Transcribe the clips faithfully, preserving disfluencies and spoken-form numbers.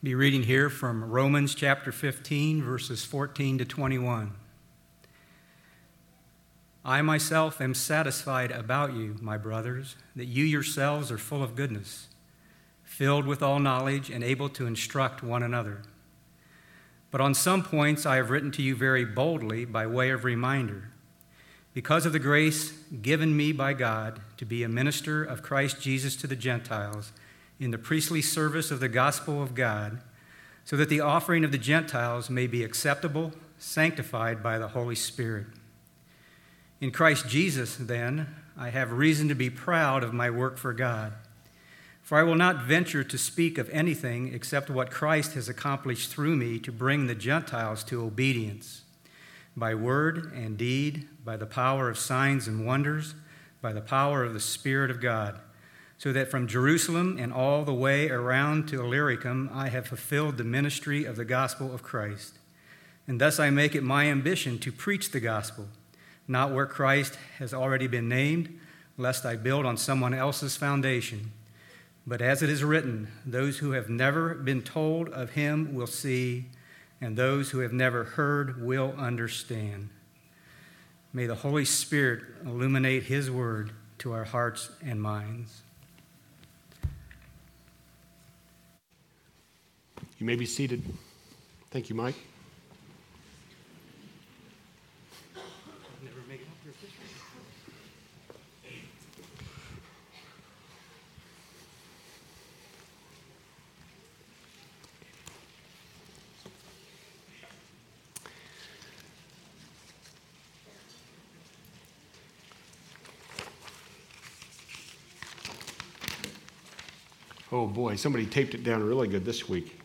Be reading here from Romans chapter fifteen, verses fourteen to twenty-one. I myself am satisfied about you, my brothers, that you yourselves are full of goodness, filled with all knowledge and able to instruct one another. But on some points I have written to you very boldly by way of reminder, because of the grace given me by God to be a minister of Christ Jesus to the Gentiles in the priestly service of the gospel of God, so that the offering of the Gentiles may be acceptable, sanctified by the Holy Spirit. In Christ Jesus, then, I have reason to be proud of my work for God. For I will not venture to speak of anything except what Christ has accomplished through me to bring the Gentiles to obedience, by word and deed, by the power of signs and wonders, by the power of the Spirit of God, so that from Jerusalem and all the way around to Illyricum I have fulfilled the ministry of the gospel of Christ. And thus I make it my ambition to preach the gospel, not where Christ has already been named, lest I build on someone else's foundation. But as it is written, those who have never been told of him will see, and those who have never heard will understand. May the Holy Spirit illuminate his word to our hearts and minds. You may be seated. Thank you, Mike. Oh boy, somebody taped it down really good this week.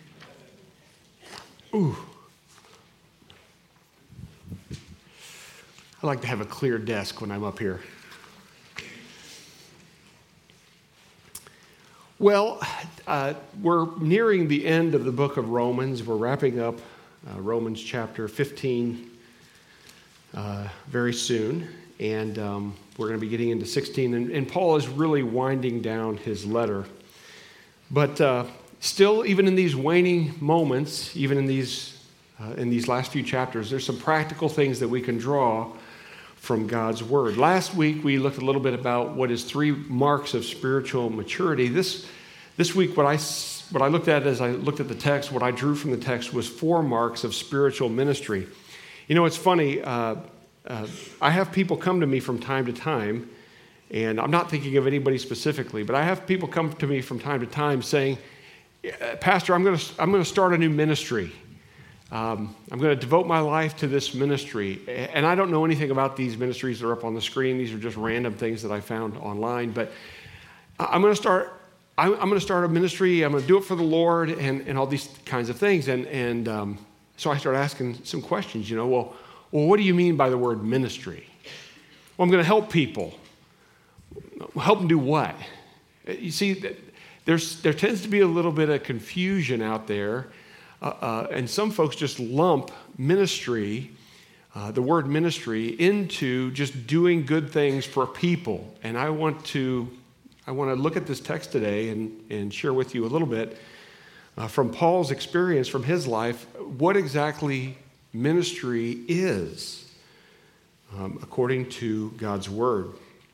Ooh. I like to have a clear desk when I'm up here. Well, uh, we're nearing the end of the book of Romans. We're wrapping up uh, Romans chapter fifteen uh, very soon, and um, we're going to be getting into sixteen. And, and Paul is really winding down his letter. But uh, still, even in these waning moments, even in these uh, in these last few chapters, there's some practical things that we can draw from God's Word. Last week, we looked a little bit about what is three marks of spiritual maturity. This this week, what I what I looked at as I looked at the text, what I drew from the text was four marks of spiritual ministry. You know, it's funny. Uh, uh, I have people come to me from time to time. And I'm not thinking of anybody specifically, but I have people come to me from time to time saying, Pastor, I'm going to I'm going to start a new ministry. Um, I'm going to devote my life to this ministry. And I don't know anything about these ministries that are up on the screen. These are just random things that I found online. But I'm going to start I'm going to start a ministry. I'm going to do it for the Lord and, and all these kinds of things. And, and um, so I started asking some questions, you know, well, well, what do you mean by the word ministry? Well, I'm going to help people. Help them do what? You see, there's there tends to be a little bit of confusion out there, uh, uh, and some folks just lump ministry, uh, the word ministry, into just doing good things for people. And I want to I want to look at this text today and, and share with you a little bit uh, from Paul's experience, from his life, what exactly ministry is, um, according to God's Word.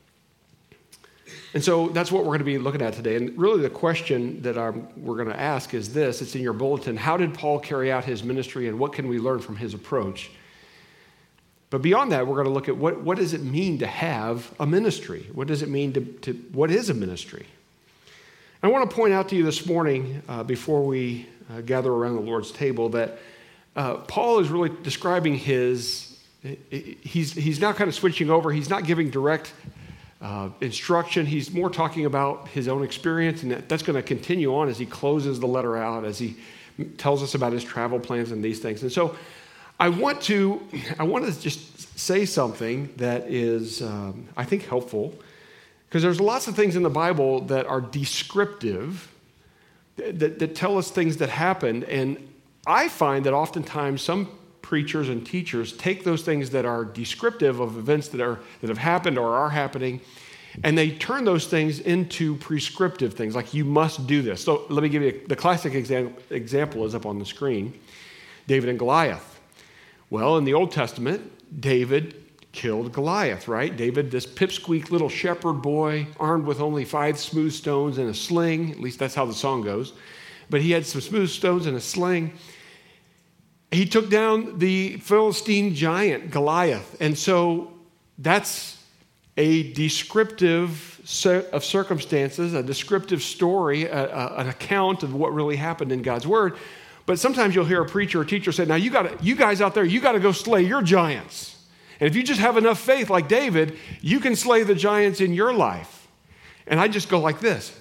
And so that's what we're going to be looking at today. And really the question that I'm, we're going to ask is this. It's in your bulletin. How did Paul carry out his ministry, and what can we learn from his approach? But beyond that, we're going to look at what, what does it mean to have a ministry? What does it mean to, to what is a ministry? I want to point out to you this morning, uh, before we uh, gather around the Lord's table, that uh, Paul is really describing his, he's, he's now kind of switching over. He's not giving direct Uh, instruction. He's more talking about his own experience, and that, that's going to continue on as he closes the letter out, as he tells us about his travel plans and these things. And so I want to I want to just say something that is, um, I think, helpful, because there's lots of things in the Bible that are descriptive, that, that tell us things that happened, and I find that oftentimes some preachers and teachers take those things that are descriptive of events that are that have happened or are happening, And they turn those things into prescriptive things, like you must do this. So let me give you the classic example, example is up on the screen, David and Goliath. Well, in the Old Testament, David killed Goliath, right? David, this pipsqueak little shepherd boy, armed with only five smooth stones and a sling, at least that's how the song goes, but he had some smooth stones and a sling. He took down the Philistine giant, Goliath. And so that's a descriptive set of circumstances, a descriptive story, a, a, an account of what really happened in God's word. But sometimes you'll hear a preacher or teacher say, now you got you guys out there, you got to go slay your giants. And if you just have enough faith like David, you can slay the giants in your life. And I just go like this.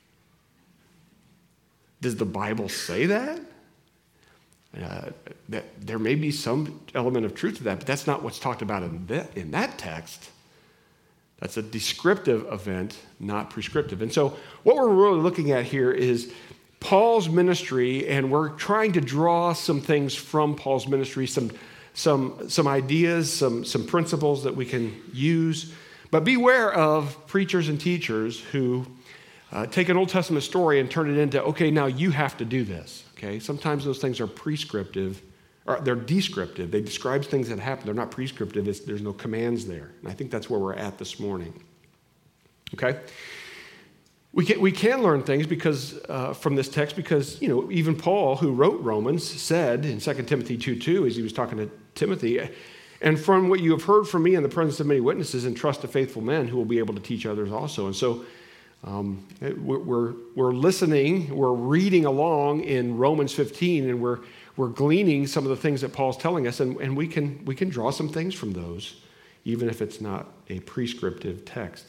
Does the Bible say that? Uh, that there may be some element of truth to that, but that's not what's talked about in that, in that text. That's a descriptive event, not prescriptive. And so what we're really looking at here is Paul's ministry, and we're trying to draw some things from Paul's ministry, some, some, some ideas, some, some principles that we can use. But beware of preachers and teachers who uh, take an Old Testament story and turn it into, okay, now you have to do this. Okay, sometimes those things are prescriptive, or they're descriptive. They describe things that happen. They're not prescriptive. It's, there's no commands there. And I think that's where we're at this morning. Okay, we can we can learn things because uh, from this text because you know even Paul, who wrote Romans, said in Second Timothy two two as he was talking to Timothy, and from what you have heard from me in the presence of many witnesses, entrust to faithful men who will be able to teach others also. And so. Um, we're, we're listening, we're reading along in Romans fifteen, and we're, we're gleaning some of the things that Paul's telling us, and, and we can, we can draw some things from those, even if it's not a prescriptive text.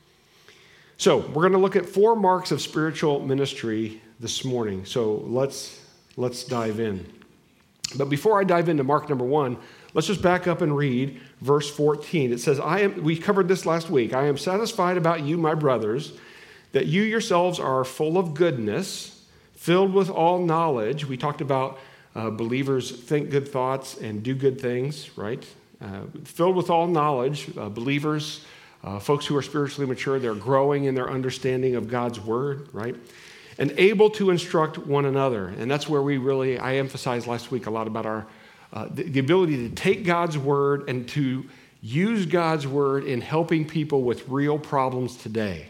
So we're going to look at four marks of spiritual ministry this morning. So let's, let's dive in. But before I dive into mark number one, let's just back up and read verse fourteen. It says, I am, we covered this last week, I am satisfied about you, my brothers, that you yourselves are full of goodness, filled with all knowledge. We talked about uh, believers think good thoughts and do good things, right? Uh, filled with all knowledge, uh, believers, uh, folks who are spiritually mature, they're growing in their understanding of God's word, right? And able to instruct one another. And that's where we really, I emphasized last week a lot about our, uh, the, the ability to take God's word and to use God's word in helping people with real problems today.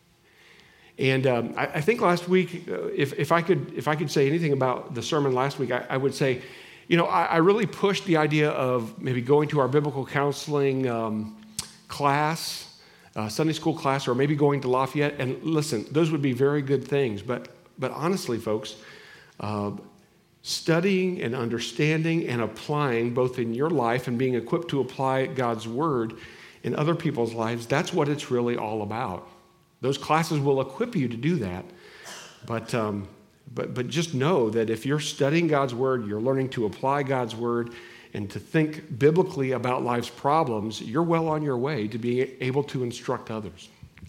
And um, I, I think last week, uh, if, if I could if I could say anything about the sermon last week, I, I would say, you know, I, I really pushed the idea of maybe going to our biblical counseling um, class, uh, Sunday school class, or maybe going to Lafayette. And listen, those would be very good things. But but honestly, folks, uh, studying and understanding and applying both in your life and being equipped to apply God's word in other people's lives, that's what it's really all about. Those classes will equip you to do that. But, um, but, but just know that if you're studying God's word, you're learning to apply God's word and to think biblically about life's problems, you're well on your way to being able to instruct others.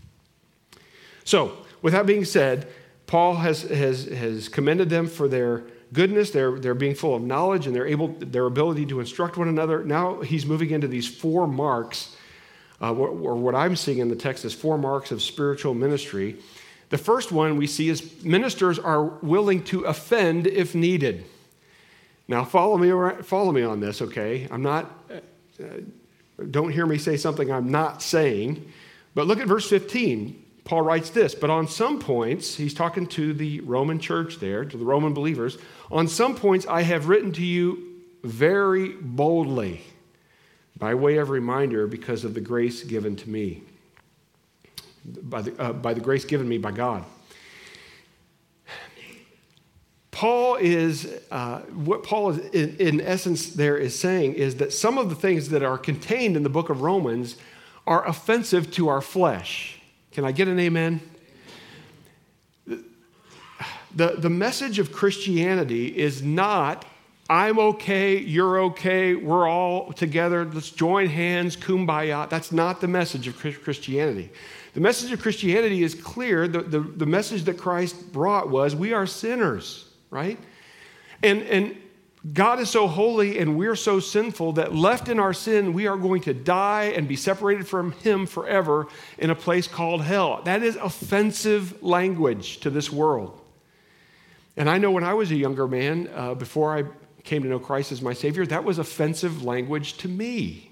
So, with that being said, Paul has, has, has commended them for their goodness, their, their being full of knowledge, and their, able, their ability to instruct one another. Now he's moving into these four marks Uh, or what I'm seeing in the text is four marks of spiritual ministry. The first one we see is ministers are willing to offend if needed. Now, follow me, follow me on this, okay? I'm not, uh, don't hear me say something I'm not saying. But look at verse fifteen. Paul writes this, but on some points, he's talking to the Roman church there, to the Roman believers, on some points I have written to you very boldly, by way of reminder, because of the grace given to me, by the, uh, by the grace given me by God. Paul is, uh, what Paul is in, in essence there is saying is that some of the things that are contained in the book of Romans are offensive to our flesh. Can I get an amen? The, the message of Christianity is not, I'm okay, you're okay, we're all together, let's join hands, kumbaya. That's not the message of Christianity. The message of Christianity is clear. The, the, the message that Christ brought was we are sinners, right? And, and God is so holy and we're so sinful that left in our sin, we are going to die and be separated from him forever in a place called hell. That is offensive language to this world. And I know when I was a younger man, uh, before I came to know Christ as my Savior, that was offensive language to me.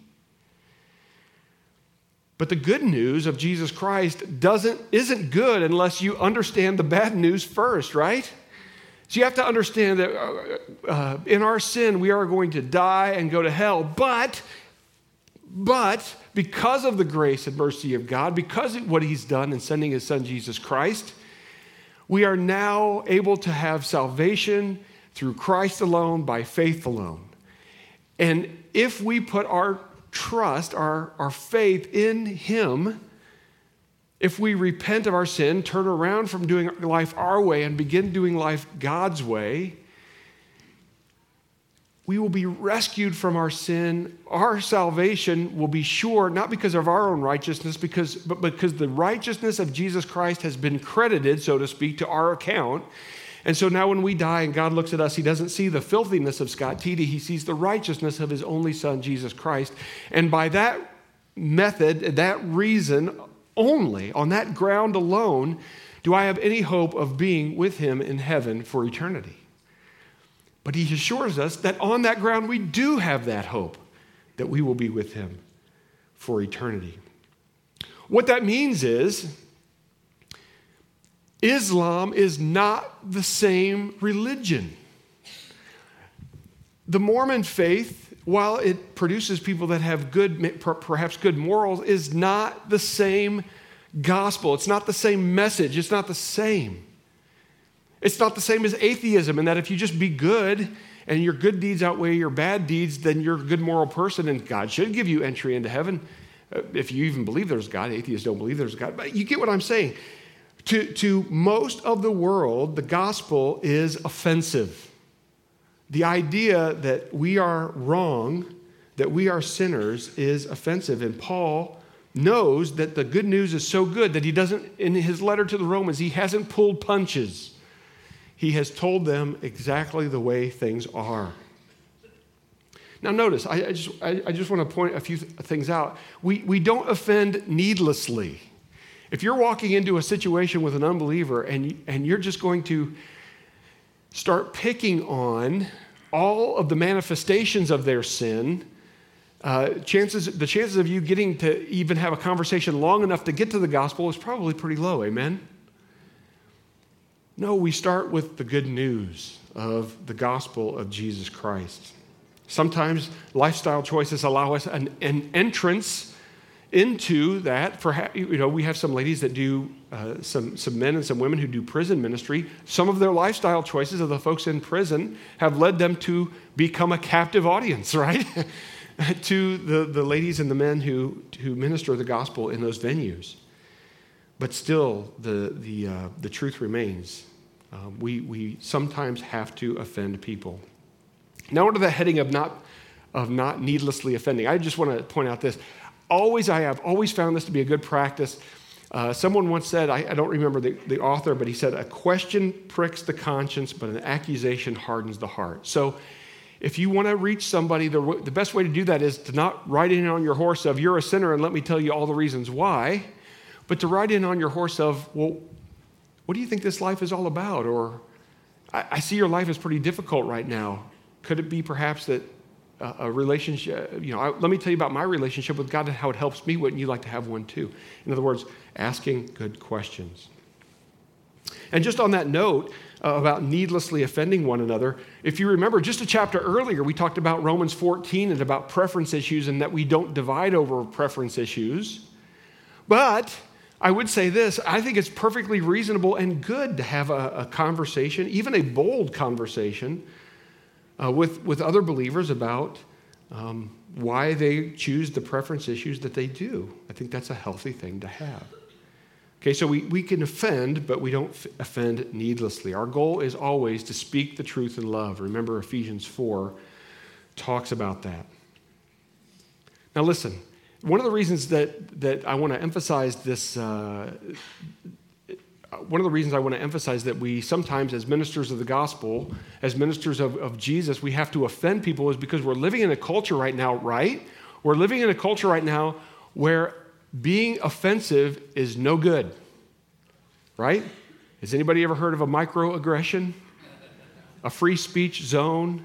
But the good news of Jesus Christ doesn't isn't good unless you understand the bad news first, right? So you have to understand that uh, uh, in our sin, we are going to die and go to hell. But, but because of the grace and mercy of God, because of what he's done in sending his son, Jesus Christ, we are now able to have salvation through Christ alone, by faith alone. And if we put our trust, our, our faith in him, if we repent of our sin, turn around from doing life our way and begin doing life God's way, we will be rescued from our sin. Our salvation will be sure, not because of our own righteousness, because, but because the righteousness of Jesus Christ has been credited, so to speak, to our account. And so now when we die and God looks at us, he doesn't see the filthiness of Scott Teedy. He sees the righteousness of his only son, Jesus Christ. And by that method, that reason only, on that ground alone, do I have any hope of being with him in heaven for eternity. But he assures us that on that ground we do have that hope, that we will be with him for eternity. What that means is, Islam is not the same religion. The Mormon faith, while it produces people that have good, perhaps good morals, is not the same gospel. It's not the same message. It's not the same. It's not the same as atheism in that if you just be good and your good deeds outweigh your bad deeds, then you're a good moral person and God should give you entry into heaven. If you even believe there's God, atheists don't believe there's God. But you get what I'm saying. To, to most of the world, the gospel is offensive. The idea that we are wrong, that we are sinners, is offensive. And Paul knows that the good news is so good that he doesn't, in his letter to the Romans, he hasn't pulled punches. He has told them exactly the way things are. Now notice, I, I just, I, I just want to point a few th- things out. We, we don't offend needlessly. If you're walking into a situation with an unbeliever and, and you're just going to start picking on all of the manifestations of their sin, uh, chances, the chances of you getting to even have a conversation long enough to get to the gospel is probably pretty low, amen? No, we start with the good news of the gospel of Jesus Christ. Sometimes lifestyle choices allow us an, an entrance into that. For, you know, we have some ladies that do, uh, some, some men and some women who do prison ministry. Some of their lifestyle choices of the folks in prison have led them to become a captive audience, right? to the, the ladies and the men who, who minister the gospel in those venues. But still, the, the, uh, the truth remains. Uh, we, we sometimes have to offend people. Now, under the heading of not, of not needlessly offending, I just want to point out this. Always, I have always found this to be a good practice. Uh, someone once said, I, I don't remember the, the author, but he said, a question pricks the conscience, but an accusation hardens the heart. So if you want to reach somebody, the, the best way to do that is to not ride in on your horse of, you're a sinner and let me tell you all the reasons why, but to ride in on your horse of, well, what do you think this life is all about? Or, I, I see your life is pretty difficult right now. Could it be perhaps that a relationship, you know, I, let me tell you about my relationship with God and how it helps me. Wouldn't you like to have one too? In other words, asking good questions. And just on that note uh, about needlessly offending one another, if you remember just a chapter earlier, we talked about Romans fourteen and about preference issues and that we don't divide over preference issues. But I would say this, I think it's perfectly reasonable and good to have a, a conversation, even a bold conversation, Uh, with, with other believers about um, why they choose the preference issues that they do. I think that's a healthy thing to have. Okay, so we, we can offend, but we don't f- offend needlessly. Our goal is always to speak the truth in love. Remember, Ephesians four talks about that. Now listen, one of the reasons that, that I want to emphasize this, uh, one of the reasons I want to emphasize that we sometimes, as ministers of the gospel, as ministers of, of Jesus, we have to offend people is because we're living in a culture right now, right? We're living in a culture right now where being offensive is no good, right? Has anybody ever heard of a microaggression? A free speech zone?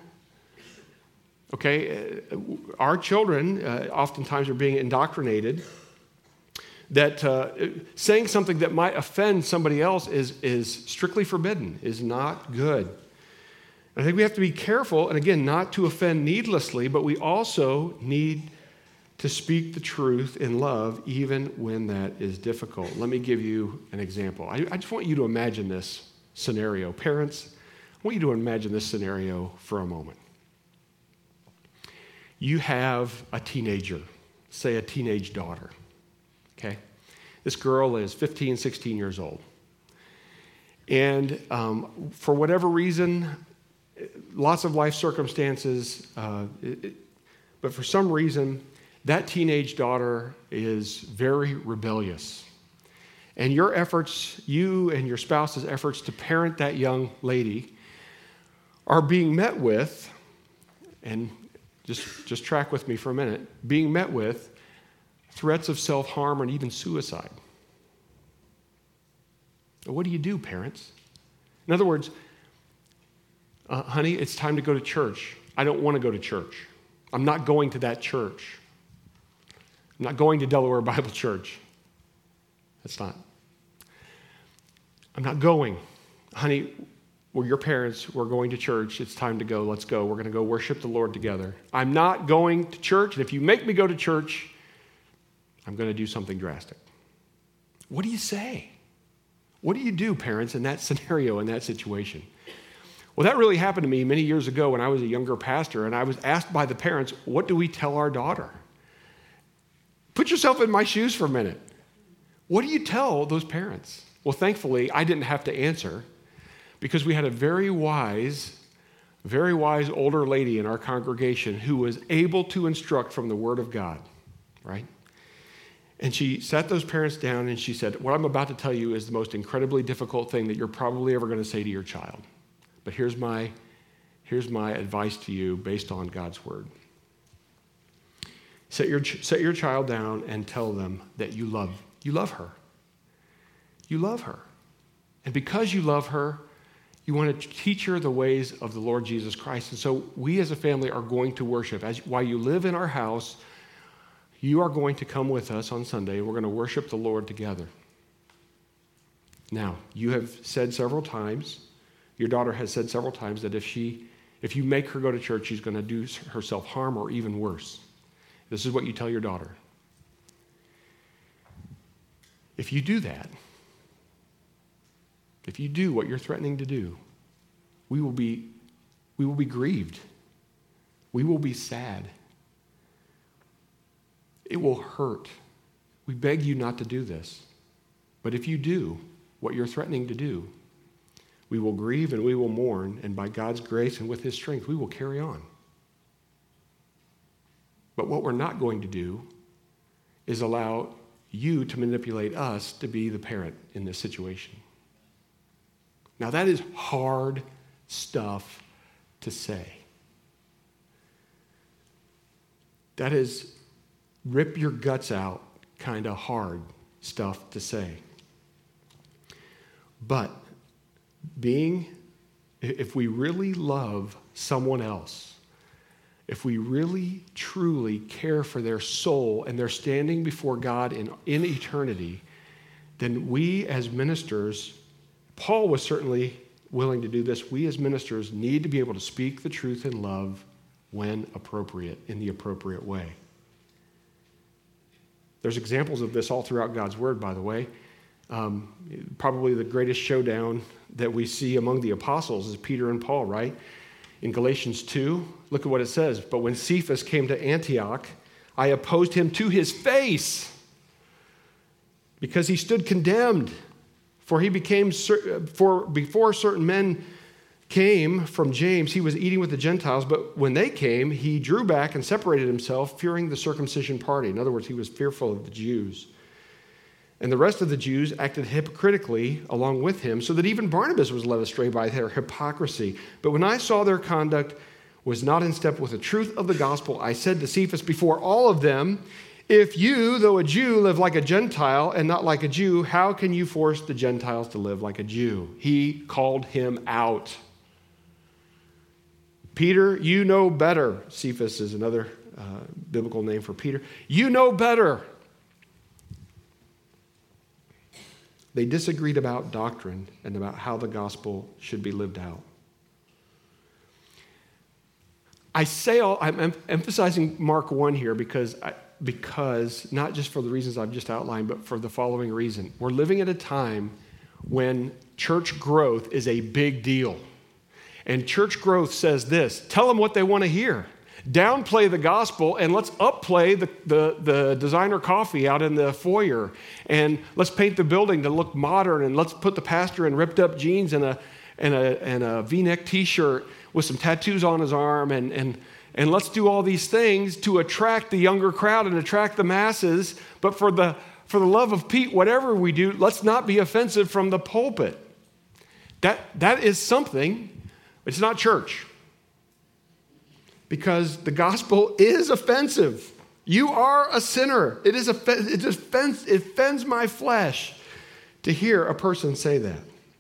Okay, our children uh, oftentimes are being indoctrinated that uh, saying something that might offend somebody else is, is strictly forbidden, is not good. And I think we have to be careful, and again, not to offend needlessly, but we also need to speak the truth in love, even when that is difficult. Let me give you an example. I, I just want you to imagine this scenario. Parents, I want you to imagine this scenario for a moment. You have a teenager, say a teenage daughter, okay? This girl is fifteen, sixteen years old. And um, for whatever reason, lots of life circumstances, uh, it, it, but for some reason, that teenage daughter is very rebellious. And your efforts, you and your spouse's efforts to parent that young lady are being met with, and just, just track with me for a minute, being met with threats of self-harm and even suicide. What do you do, parents? In other words, uh, honey, it's time to go to church. I don't want to go to church. I'm not going to that church. I'm not going to Delaware Bible Church. That's not. I'm not going. Honey, we're your parents. We're going to church. It's time to go. Let's go. We're going to go worship the Lord together. I'm not going to church, and if you make me go to church, I'm going to do something drastic. What do you say? What do you do, parents, in that scenario, in that situation? Well, that really happened to me many years ago when I was a younger pastor, and I was asked by the parents, what do we tell our daughter? Put yourself in my shoes for a minute. What do you tell those parents? Well, thankfully, I didn't have to answer because we had a very wise, very wise older lady in our congregation who was able to instruct from the Word of God, right? And she sat those parents down and she said, what I'm about to tell you is the most incredibly difficult thing that you're probably ever going to say to your child. But here's my, here's my advice to you based on God's Word. Set your, set your child down and tell them that you love, you love her. You love her. And because you love her, you want to teach her the ways of the Lord Jesus Christ. And so we as a family are going to worship. As, while you live in our house, you are going to come with us on Sunday. We're going to worship the Lord together. Now, you have said several times, your daughter has said several times that if she, if you make her go to church, she's going to do herself harm or even worse. This is what you tell your daughter. If you do that, if you do what you're threatening to do, we will be, we will be grieved. We will be sad. It will hurt. We beg you not to do this. But if you do what you're threatening to do, we will grieve and we will mourn, and by God's grace and with His strength, we will carry on. But what we're not going to do is allow you to manipulate us to be the parent in this situation. Now, that is hard stuff to say. That is rip your guts out kind of hard stuff to say. But being, if we really love someone else, if we really, truly care for their soul and they're standing before God in, in eternity, then we as ministers, Paul was certainly willing to do this. We as ministers need to be able to speak the truth in love when appropriate, in the appropriate way. There's examples of this all throughout God's Word, by the way. Um, probably the greatest showdown that we see among the apostles is Peter and Paul, right? In Galatians two, look at what it says. But when Cephas came to Antioch, I opposed him to his face because he stood condemned. For he became, for before certain men came from James, he was eating with the Gentiles, but when they came, he drew back and separated himself, fearing the circumcision party. In other words, he was fearful of the Jews. And the rest of the Jews acted hypocritically along with him, so that even Barnabas was led astray by their hypocrisy. But when I saw their conduct was not in step with the truth of the gospel, I said to Cephas before all of them, if you, though a Jew, live like a Gentile and not like a Jew, how can you force the Gentiles to live like a Jew? He called him out. Peter, you know better. Cephas is another uh, biblical name for Peter. You know better. They disagreed about doctrine and about how the gospel should be lived out. I say all, I'm em- emphasizing Mark one here because, I, because not just for the reasons I've just outlined, but for the following reason. We're living at a time when church growth is a big deal. And church growth says this, tell them what they want to hear. Downplay the gospel and let's upplay the, the, the designer coffee out in the foyer. And let's paint the building to look modern. And let's put the pastor in ripped up jeans and a, and a, and a V-neck t-shirt with some tattoos on his arm. And, and, and let's do all these things to attract the younger crowd and attract the masses. But for the, for the love of Pete, whatever we do, let's not be offensive from the pulpit. That, that is something. It's not church. Because the gospel is offensive. You are a sinner. It is offen- it offends, it offends my flesh to hear a person say that.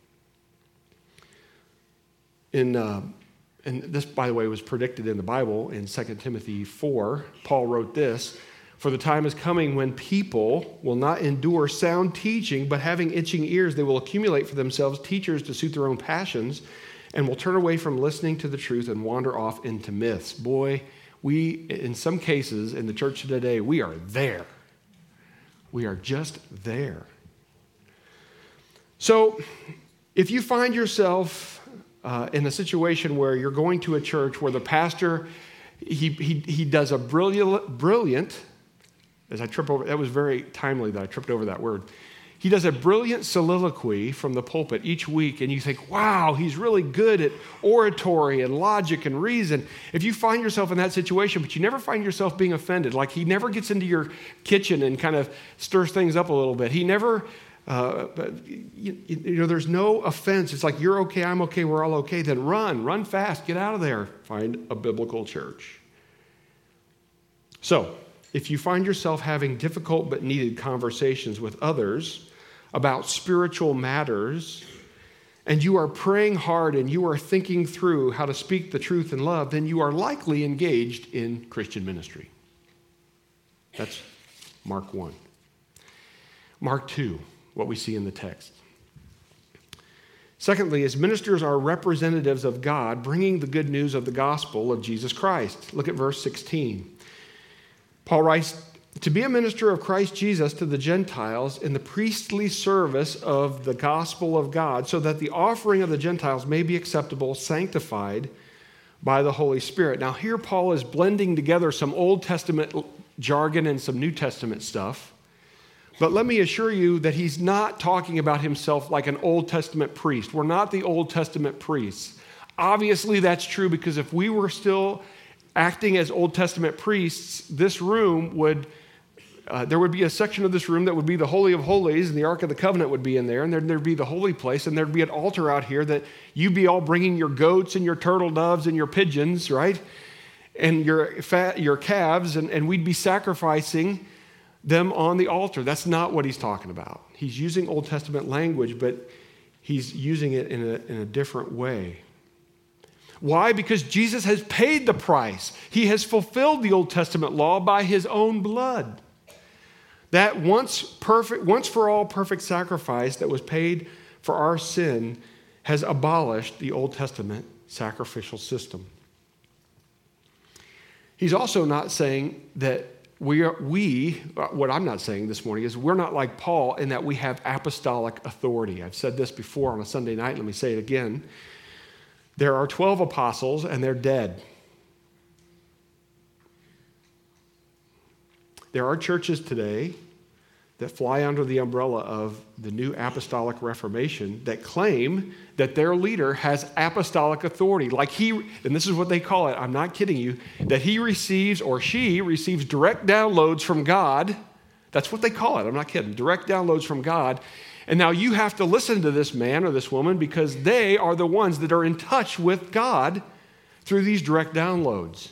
In, uh, and this, by the way, was predicted in the Bible in Second Timothy four. Paul wrote this, for the time is coming when people will not endure sound teaching, but having itching ears, they will accumulate for themselves teachers to suit their own passions, and will turn away from listening to the truth and wander off into myths. Boy, we, in some cases in the church today, we are there. We are just there. So if you find yourself uh, in a situation where you're going to a church where the pastor, he, he, he does a brilliant, brilliant, as I trip over, that was very timely that I tripped over that word. He does a brilliant soliloquy from the pulpit each week, and you think, wow, he's really good at oratory and logic and reason. If you find yourself in that situation, but you never find yourself being offended, like he never gets into your kitchen and kind of stirs things up a little bit. He never, uh, you, you know, there's no offense. It's like, you're okay, I'm okay, we're all okay. Then run, run fast, get out of there. Find a biblical church. So, if you find yourself having difficult but needed conversations with others about spiritual matters, and you are praying hard and you are thinking through how to speak the truth in love, then you are likely engaged in Christian ministry. That's Mark one. Mark two, what we see in the text. Secondly, as ministers are representatives of God, bringing the good news of the gospel of Jesus Christ. Look at verse sixteen. Paul writes, to be a minister of Christ Jesus to the Gentiles in the priestly service of the gospel of God, so that the offering of the Gentiles may be acceptable, sanctified by the Holy Spirit. Now here Paul is blending together some Old Testament jargon and some New Testament stuff. But let me assure you that he's not talking about himself like an Old Testament priest. We're not the Old Testament priests. Obviously that's true, because if we were still acting as Old Testament priests, this room would, uh, there would be a section of this room that would be the Holy of Holies, and the Ark of the Covenant would be in there, and there, there'd be the holy place, and there'd be an altar out here that you'd be all bringing your goats and your turtle doves and your pigeons, right? And your fat, your calves, and, and we'd be sacrificing them on the altar. That's not what he's talking about. He's using Old Testament language, but he's using it in a, in a different way. Why? Because Jesus has paid the price. He has fulfilled the Old Testament law by his own blood. That once perfect, once for all perfect sacrifice that was paid for our sin has abolished the Old Testament sacrificial system. He's also not saying that we, are, we, what I'm not saying this morning is we're not like Paul in that we have apostolic authority. I've said this before on a Sunday night. Let me say it again. There are twelve apostles, and they're dead. There are churches today that fly under the umbrella of the New Apostolic Reformation that claim that their leader has apostolic authority. Like he, and this is what they call it, I'm not kidding you, that he receives or she receives direct downloads from God. That's what they call it. I'm not kidding. Direct downloads from God. And now you have to listen to this man or this woman because they are the ones that are in touch with God through these direct downloads.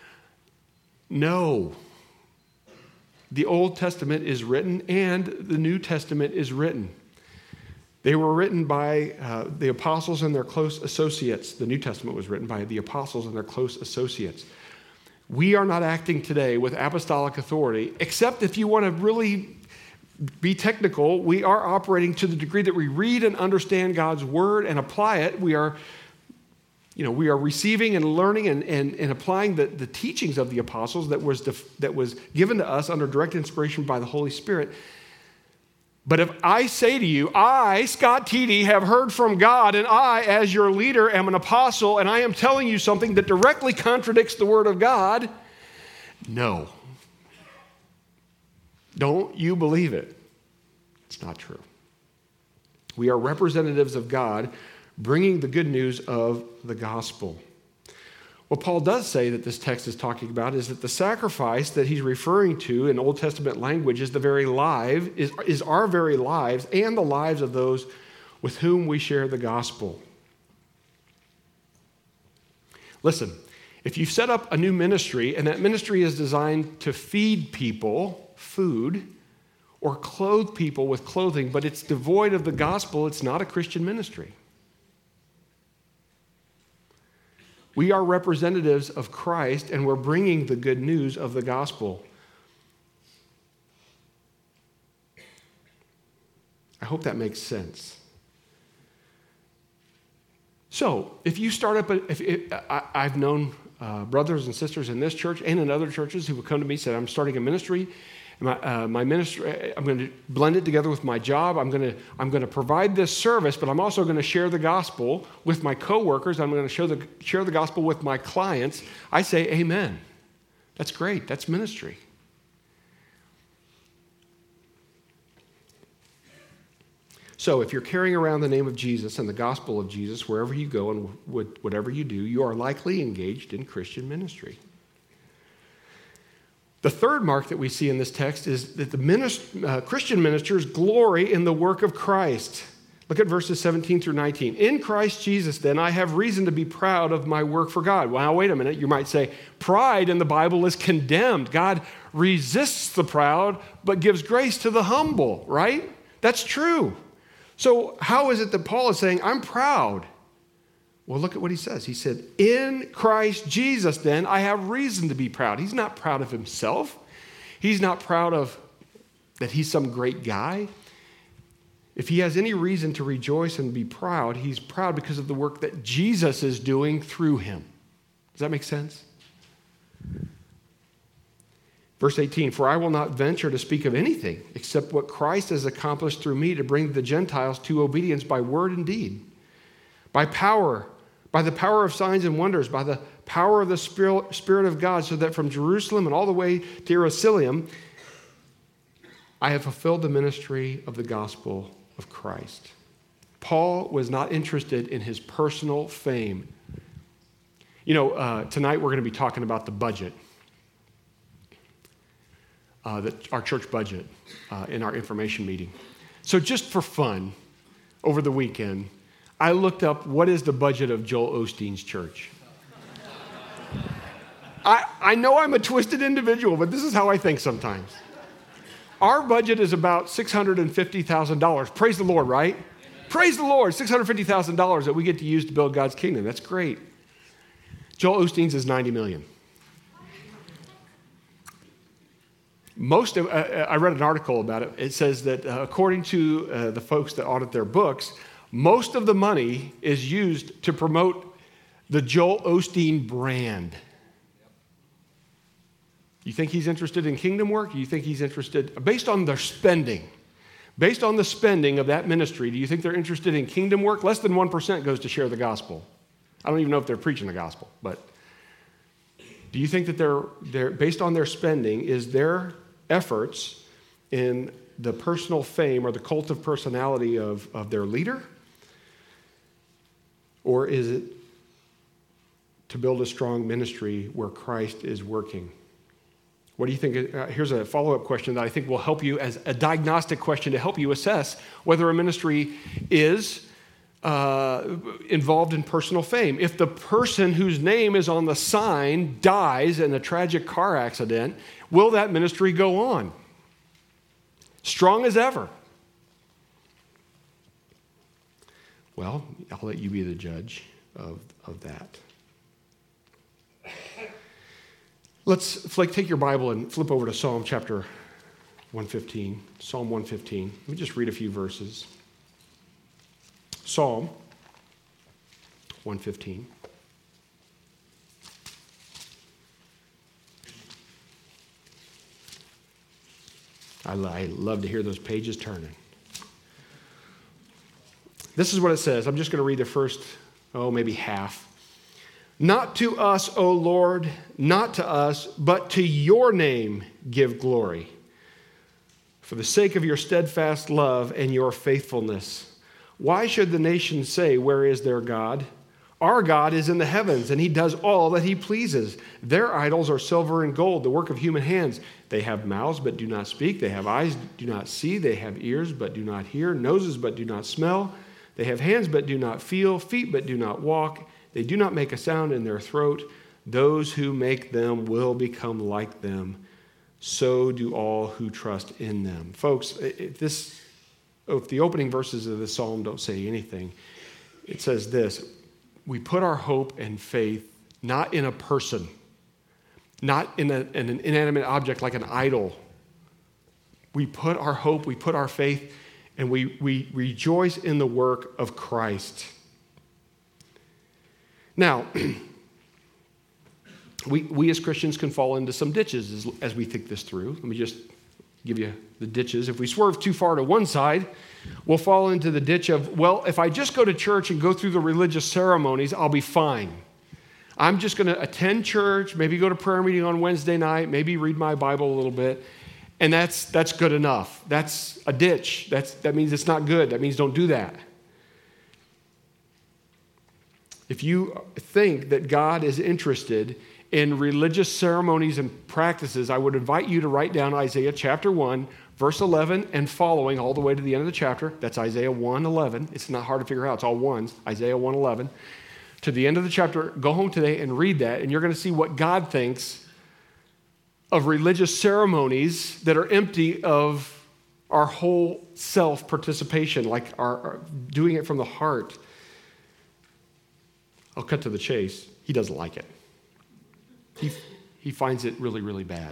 No. The Old Testament is written and the New Testament is written. They were written by uh, the apostles and their close associates. The New Testament was written by the apostles and their close associates. We are not acting today with apostolic authority, except if you want to really be technical, we are operating to the degree that we read and understand God's word and apply it. We are, you know, we are receiving and learning and, and, and applying the, the teachings of the apostles that was, def, that was given to us under direct inspiration by the Holy Spirit. But if I say to you, I, Scott Teedy, have heard from God, and I, as your leader, am an apostle, and I am telling you something that directly contradicts the word of God, no. Don't you believe it? It's not true. We are representatives of God bringing the good news of the gospel. What Paul does say that this text is talking about is that the sacrifice that he's referring to in Old Testament language is the very life, is, is our very lives and the lives of those with whom we share the gospel. Listen, if you set up a new ministry and that ministry is designed to feed people food or clothe people with clothing, but it's devoid of the gospel, it's not a Christian ministry. We are representatives of Christ, and we're bringing the good news of the gospel. I hope that makes sense. So, if you start up, a, if it, I, I've known uh, brothers and sisters in this church and in other churches who would come to me and say, I'm starting a ministry. My, uh, my ministry, I'm going to blend it together with my job. I'm going to, I'm going to provide this service, but I'm also going to share the gospel with my coworkers. I'm going to show the, share the gospel with my clients. I say, amen. That's great. That's ministry. So if you're carrying around the name of Jesus and the gospel of Jesus wherever you go and whatever you do, you are likely engaged in Christian ministry. The third mark that we see in this text is that the minist- uh, Christian ministers glory in the work of Christ. Look at verses seventeen through nineteen. In Christ Jesus, then, I have reason to be proud of my work for God. Well, now, wait a minute. You might say, pride in the Bible is condemned. God resists the proud, but gives grace to the humble, right? That's true. So how is it that Paul is saying, I'm proud? Well, look at what he says. He said, in Christ Jesus, then, I have reason to be proud. He's not proud of himself. He's not proud of that he's some great guy. If he has any reason to rejoice and be proud, he's proud because of the work that Jesus is doing through him. Does that make sense? Verse eighteen, for I will not venture to speak of anything except what Christ has accomplished through me to bring the Gentiles to obedience by word and deed, by power, by the power of signs and wonders, by the power of the Spirit of God, so that from Jerusalem and all the way to Jerusalem, I have fulfilled the ministry of the gospel of Christ. Paul was not interested in his personal fame. You know, uh, tonight we're going to be talking about the budget, uh, the, our church budget uh, in our information meeting. So just for fun, over the weekend, I looked up what is the budget of Joel Osteen's church. I, I know I'm a twisted individual, but this is how I think sometimes. Our budget is about six hundred fifty thousand dollars. Praise the Lord, right? Amen. Praise the Lord, six hundred fifty thousand dollars that we get to use to build God's kingdom. That's great. Joel Osteen's is ninety million dollars. Most of, uh, I read an article about it. It says that uh, according to uh, the folks that audit their books, most of the money is used to promote the Joel Osteen brand. You think he's interested in kingdom work? Do you think he's interested, based on their spending, based on the spending of that ministry, do you think they're interested in kingdom work? Less than one percent goes to share the gospel. I don't even know if they're preaching the gospel, but do you think that they're, they're based on their spending, is their efforts in the personal fame or the cult of personality of, of their leader? Or is it to build a strong ministry where Christ is working? What do you think? Uh, here's a follow-up question that I think will help you as a diagnostic question to help you assess whether a ministry is uh, involved in personal fame. If the person whose name is on the sign dies in a tragic car accident, will that ministry go on? Strong as ever. Well, I'll let you be the judge of, of that. Let's Flake, take your Bible and flip over to Psalm chapter one fifteen. Psalm one fifteen. Let me just read a few verses. Psalm one fifteen. I, I love to hear those pages turning. This is what it says. I'm just going to read the first, oh, maybe half. Not to us, O Lord, not to us, but to your name give glory, for the sake of your steadfast love and your faithfulness. Why should the nations say, where is their God? Our God is in the heavens, and he does all that he pleases. Their idols are silver and gold, the work of human hands. They have mouths, but do not speak. They have eyes, do not see. They have ears, but do not hear. Noses, but do not smell. They have hands, but do not feel. Feet, but do not walk. They do not make a sound in their throat. Those who make them will become like them. So do all who trust in them. Folks, if, this, if the opening verses of this psalm don't say anything, it says this: we put our hope and faith not in a person, not in, a, in an inanimate object like an idol. We put our hope, we put our faith, and we, we rejoice in the work of Christ. Now, we, we as Christians can fall into some ditches as, as we think this through. Let me just give you the ditches. If we swerve too far to one side, we'll fall into the ditch of, well, if I just go to church and go through the religious ceremonies, I'll be fine. I'm just going to attend church, maybe go to prayer meeting on Wednesday night, maybe read my Bible a little bit, and that's that's good enough. That's a ditch. That's, that means it's not good. That means don't do that. If you think that God is interested in religious ceremonies and practices, I would invite you to write down Isaiah chapter one, verse eleven and following all the way to the end of the chapter. That's Isaiah one eleven. It's not hard to figure out. It's all ones. Isaiah one eleven. To the end of the chapter, go home today and read that, and you're going to see what God thinks of religious ceremonies that are empty of our whole self participation, like our, our doing it from the heart. I'll cut to the chase. He doesn't like it. He, he finds it really, really bad.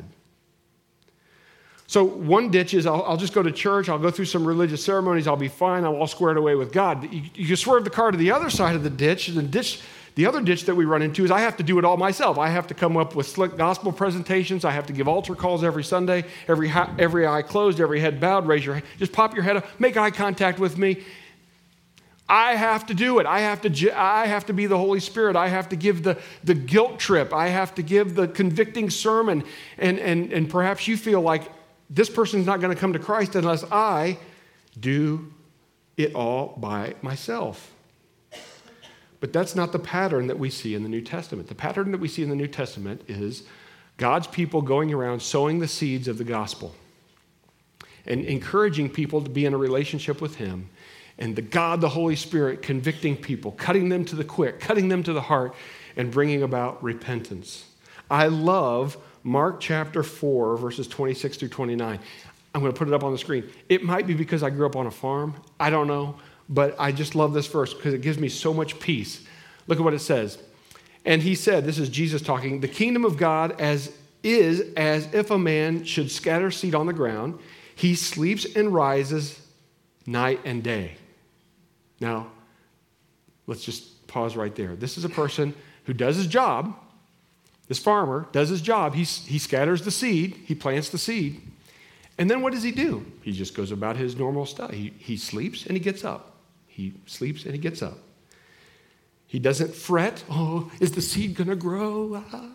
So one ditch is I'll, I'll just go to church. I'll go through some religious ceremonies. I'll be fine. I'm all squared away with God. You, you swerve the car to the other side of the ditch. The ditch, the other ditch that we run into is I have to do it all myself. I have to come up with slick gospel presentations. I have to give altar calls every Sunday. Every every eye closed, every head bowed. Raise your hand. Just pop your head up. Make eye contact with me. I have to do it. I have to, I have to be the Holy Spirit. I have to give the, the guilt trip. I have to give the convicting sermon. And, and, and perhaps you feel like this person's not going to come to Christ unless I do it all by myself. But that's not the pattern that we see in the New Testament. The pattern that we see in the New Testament is God's people going around sowing the seeds of the gospel and encouraging people to be in a relationship with him. And the God, the Holy Spirit, convicting people, cutting them to the quick, cutting them to the heart, and bringing about repentance. I love Mark chapter four, verses twenty-six through twenty-nine. I'm going to put it up on the screen. It might be because I grew up on a farm. I don't know. But I just love this verse because it gives me so much peace. Look at what it says. And he said, this is Jesus talking, the kingdom of God as is as if a man should scatter seed on the ground. He sleeps and rises night and day. Now, let's just pause right there. This is a person who does his job. This farmer does his job. He, he scatters the seed. He plants the seed. And then what does he do? He just goes about his normal stuff. He, he sleeps and he gets up. He sleeps and he gets up. He doesn't fret. Oh, is the seed going to grow? Ah.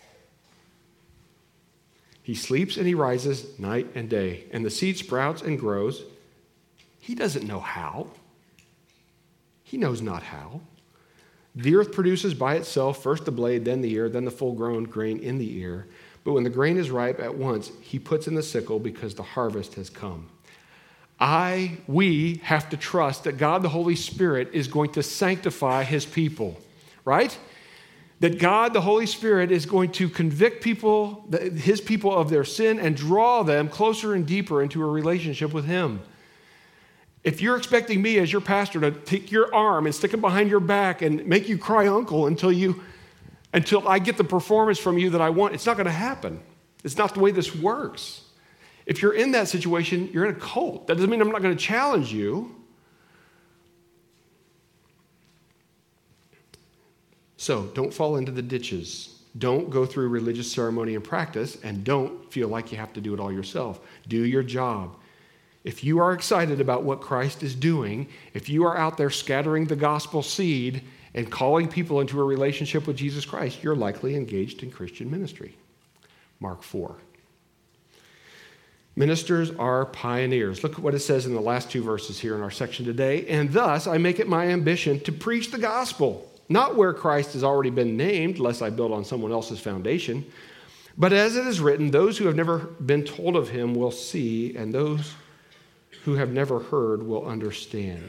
He sleeps and he rises night and day. And the seed sprouts and grows. He doesn't know how. He knows not how. The earth produces by itself first the blade, then the ear, then the full-grown grain in the ear. But when the grain is ripe at once, he puts in the sickle because the harvest has come. I, we have to trust that God the Holy Spirit is going to sanctify his people, right? That God the Holy Spirit is going to convict people, his people, of their sin and draw them closer and deeper into a relationship with him. If you're expecting me as your pastor to take your arm and stick it behind your back and make you cry uncle until you, until I get the performance from you that I want, it's not going to happen. It's not the way this works. If you're in that situation, you're in a cult. That doesn't mean I'm not going to challenge you. So don't fall into the ditches. Don't go through religious ceremony and practice, and don't feel like you have to do it all yourself. Do your job. If you are excited about what Christ is doing, if you are out there scattering the gospel seed and calling people into a relationship with Jesus Christ, you're likely engaged in Christian ministry. Mark four. Ministers are pioneers. Look at what it says in the last two verses here in our section today. And thus I make it my ambition to preach the gospel, not where Christ has already been named, lest I build on someone else's foundation, but as it is written, those who have never been told of him will see, and those who have never heard will understand.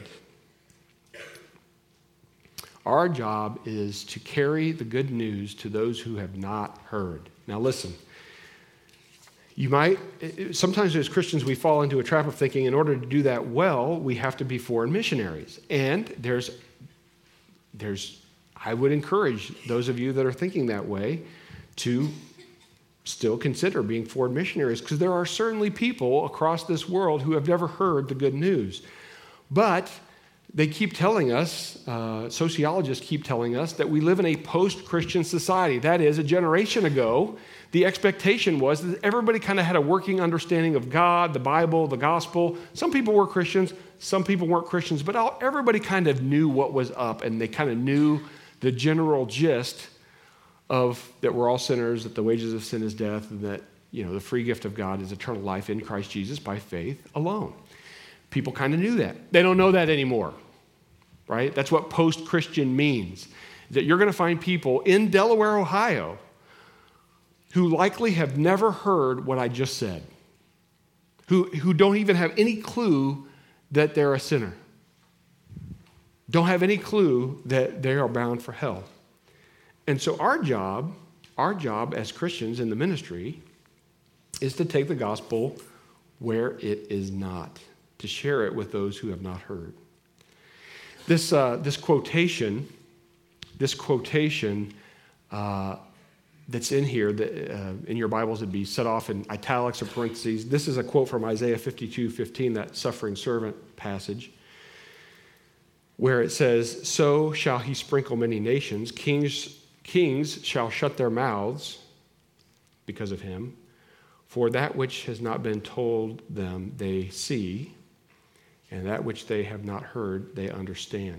Our job is to carry the good news to those who have not heard. Now listen. You might, sometimes as Christians, we fall into a trap of thinking in order to do that well, we have to be foreign missionaries. And there's, there's, I would encourage those of you that are thinking that way to still consider being foreign missionaries, because there are certainly people across this world who have never heard the good news. But they keep telling us, uh, sociologists keep telling us, that we live in a post-Christian society. That is, a generation ago, the expectation was that everybody kind of had a working understanding of God, the Bible, the gospel. Some people were Christians, some people weren't Christians, but all, everybody kind of knew what was up, and they kind of knew the general gist of that we're all sinners, that the wages of sin is death, and that, you know, the free gift of God is eternal life in Christ Jesus by faith alone. People kind of knew that. They don't know that anymore, right? That's what post-Christian means, that you're going to find people in Delaware, Ohio, who likely have never heard what I just said, who, who don't even have any clue that they're a sinner, don't have any clue that they are bound for hell. And so our job, our job as Christians in the ministry is to take the gospel where it is not, to share it with those who have not heard. This, uh, this quotation, this quotation, uh, that's in here, that, uh, in your Bibles, it'd be set off in italics or parentheses. This is a quote from Isaiah fifty-two fifteen, that suffering servant passage, where it says, "So shall he sprinkle many nations. Kings, kings shall shut their mouths because of him. For that which has not been told them they see, and that which they have not heard they understand."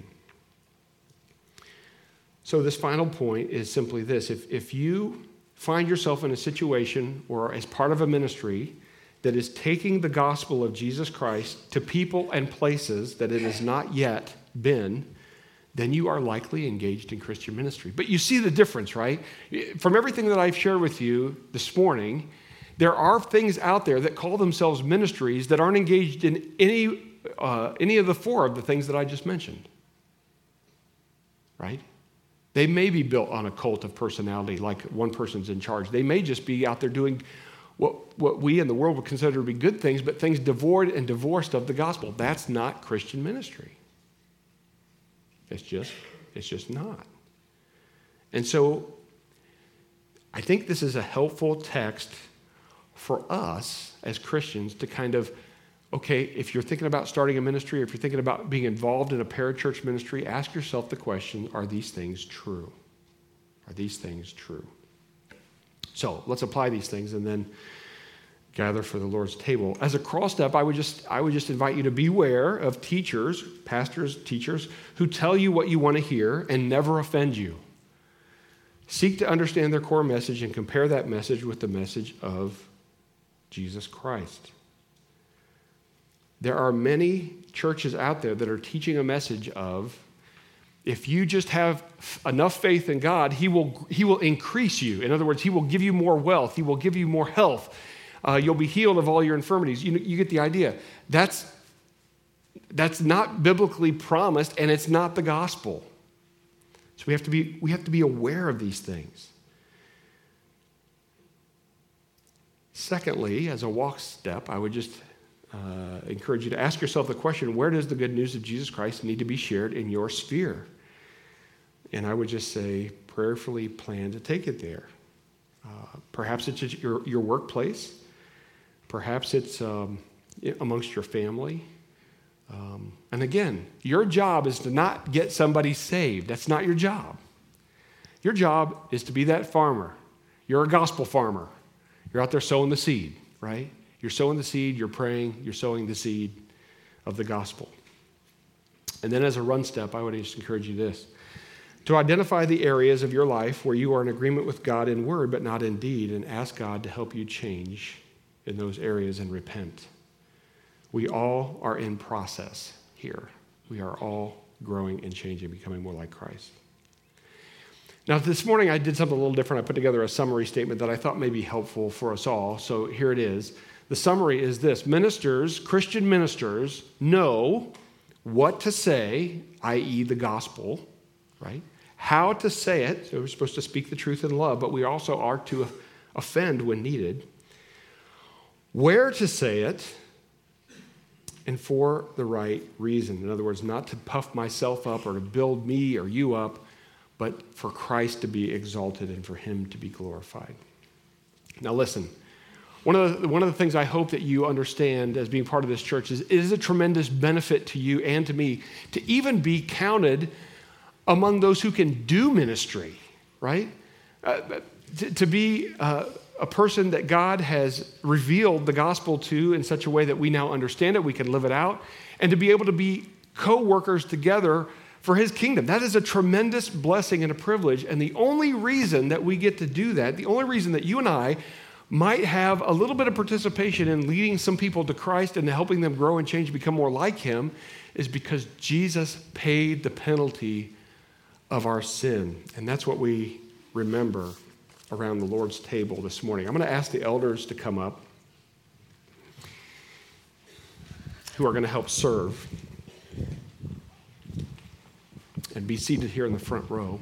So this final point is simply this. If, if you find yourself in a situation or as part of a ministry that is taking the gospel of Jesus Christ to people and places that it has not yet been, then you are likely engaged in Christian ministry. But you see the difference, right? From everything that I've shared with you this morning, there are things out there that call themselves ministries that aren't engaged in any, uh, any of the four of the things that I just mentioned, right? They may be built on a cult of personality, like one person's in charge. They may just be out there doing what, what we in the world would consider to be good things, but things devoid and divorced of the gospel. That's not Christian ministry. It's just, it's just not. And so I think this is a helpful text for us as Christians to kind of, okay, if you're thinking about starting a ministry, or if you're thinking about being involved in a parachurch ministry, ask yourself the question, are these things true? Are these things true? So let's apply these things and then gather for the Lord's table. As a crawl step, I would just I would just invite you to beware of teachers, pastors, teachers, who tell you what you want to hear and never offend you. Seek to understand their core message and compare that message with the message of Jesus Christ. There are many churches out there that are teaching a message of, If you just have enough faith in God, he will, he will increase you. In other words, he will give you more wealth. He will give you more health. Uh, you'll be healed of all your infirmities. You, you get the idea. That's, that's not biblically promised, and it's not the gospel. So we have to be, we have to be aware of these things. Secondly, as a walk step, I would just uh, encourage you to ask yourself the question, where does the good news of Jesus Christ need to be shared in your sphere? And I would just say, prayerfully plan to take it there. Uh, perhaps it's at your, your workplace. Perhaps it's um, amongst your family. Um, and again, your job is to not get somebody saved. That's not your job. Your job is to be that farmer. You're a gospel farmer. You're out there sowing the seed, right? You're sowing the seed, you're praying, you're sowing the seed of the gospel. And then as a run step, I would just encourage you this. To identify the areas of your life where you are in agreement with God in word but not in deed, and ask God to help you change in those areas and repent. We all are in process here. We are all growing and changing, becoming more like Christ. Now, this morning I did something a little different. I put together a summary statement that I thought may be helpful for us all. So here it is. The summary is this. Ministers, Christian ministers, know what to say, that is the gospel, right? How to say it. So we're supposed to speak the truth in love, but we also are to offend when needed. Where to say it, and for the right reason. In other words, not to puff myself up or to build me or you up, but for Christ to be exalted and for him to be glorified. Now listen, one of the, one of the things I hope that you understand as being part of this church is it is a tremendous benefit to you and to me to even be counted among those who can do ministry, right? Uh, to, to be uh, a person that God has revealed the gospel to in such a way that we now understand it, we can live it out, and to be able to be co-workers together for his kingdom. That is a tremendous blessing and a privilege, and the only reason that we get to do that, the only reason that you and I might have a little bit of participation in leading some people to Christ and helping them grow and change, become more like him, is because Jesus paid the penalty of our sin. And that's what we remember around the Lord's table this morning. I'm going to ask the elders to come up who are going to help serve and be seated here in the front row.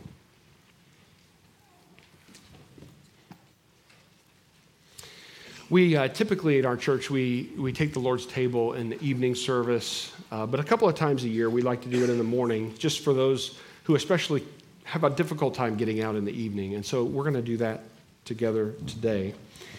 We uh, typically at our church, we, we take the Lord's table in the evening service, uh, but a couple of times a year we like to do it in the morning, just for those who especially have a difficult time getting out in the evening. And so we're going to do that together today.